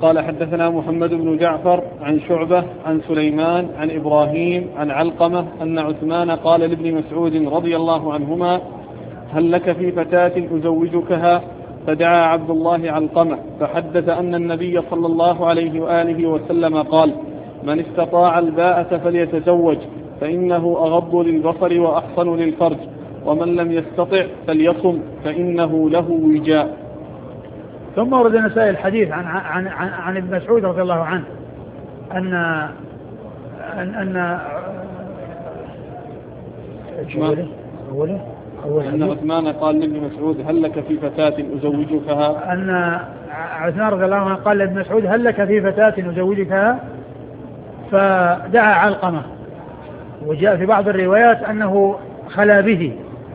قال حدثنا محمد بن جعفر عن شعبة عن سليمان عن إبراهيم عن علقمة أن عثمان قال لابن مسعود رضي الله عنهما هل لك في فتاة أزوجكها؟ فدعا عبد الله علقمة فحدث أن النبي صلى الله عليه وآله وسلم قال من استطاع الباءة فليتزوج فإنه أغض للبصر وأحصن للفرج ومن لم يستطع فليصم فإنه له وجاء. ثم ورد النسائي الحديث عن ابن مسعود رضي الله عنه أن عثمان قال لابن مسعود هل لك في فتاة أزوجكها؟ أن عثمان رضي الله عنه قال لابن مسعود هل لك في فتاة أزوجكها؟ فدعا علقمة، وجاء في بعض الروايات أنه خلا به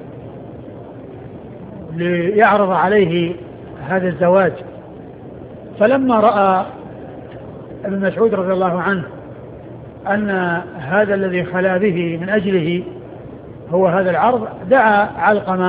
ليعرض عليه هذا الزواج. فلما رأى ابن مسعود رضي الله عنه أن هذا الذي خلا به من أجله هو هذا العرض دعا علقمة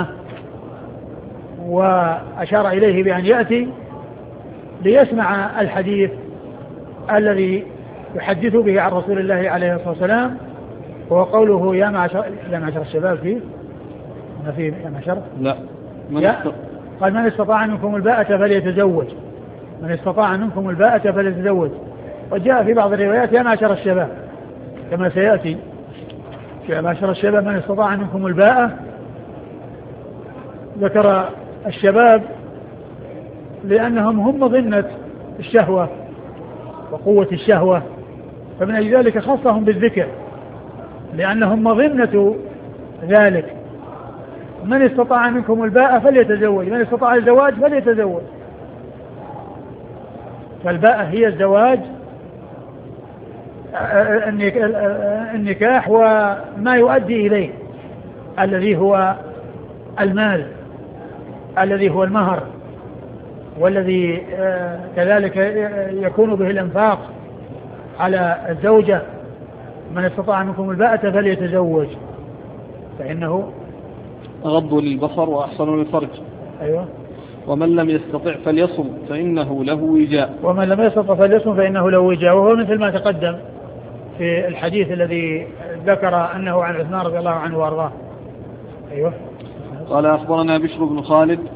وأشار إليه بأن يأتي ليسمع الحديث الذي يحدث به عن رسول الله عليه الصلاة والسلام، وهو قوله يا معشر الشباب فيه ما فيه يا معشر لا قال من استطاع منكم الباءة فليتزوج، من استطاع منكم الباءة فليتزوج. وجاء في بعض الروايات يا معشر الشباب كما سيأتي يا معشر الشباب من استطاع منكم الباءة. ذكر الشباب لأنهم هم مظنة الشهوة وقوة الشهوة، فمن أجل ذلك خصهم بالذكر لأنهم مظنة ذلك. من استطاع منكم الباءة فليتزوج، من استطاع الزواج فليتزوج. فالباءة هي الزواج النكاح وما يؤدي إليه الذي هو المال الذي هو المهر، والذي كذلك يكون به الإنفاق على الزوجة. من استطاع منكم الباءة فليتزوج فإنه أغض للبصر وأحصن للفرج. أيوة. ومن لم يستطع فليصم فإنه له وجاء. ومن لم يستطع فليصم فإنه له وجاء، وهو مثل ما تقدم في الحديث الذي ذكر أنه عن عثمان رضي الله عنه وأرضاه. أيوة. قال أخبرنا بشر بن خالد